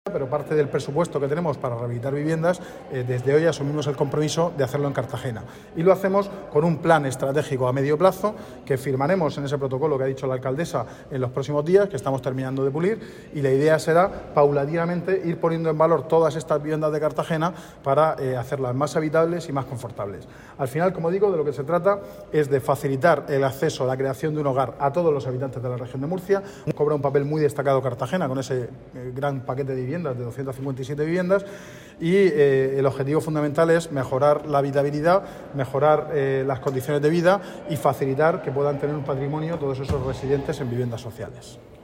pero parte del presupuesto que tenemos para rehabilitar viviendas, desde hoy asumimos el compromiso de hacerlo en Cartagena. Y lo hacemos con un plan estratégico a medio plazo que firmaremos en ese protocolo que ha dicho la alcaldesa en los próximos días, que estamos terminando de pulir, y la idea será paulatinamente ir poniendo en valor todas estas viviendas de Cartagena para hacerlas más habitables y más confortables. Al final, como digo, de lo que se trata es de facilitar el acceso a la creación de un hogar a todos los habitantes de la región de Murcia. Cobra un papel muy destacado Cartagena con ese gran paquete de viviendas, de 257 viviendas, y el objetivo fundamental es mejorar la habitabilidad, mejorar las condiciones de vida y facilitar que puedan tener un patrimonio todos esos residentes en viviendas sociales.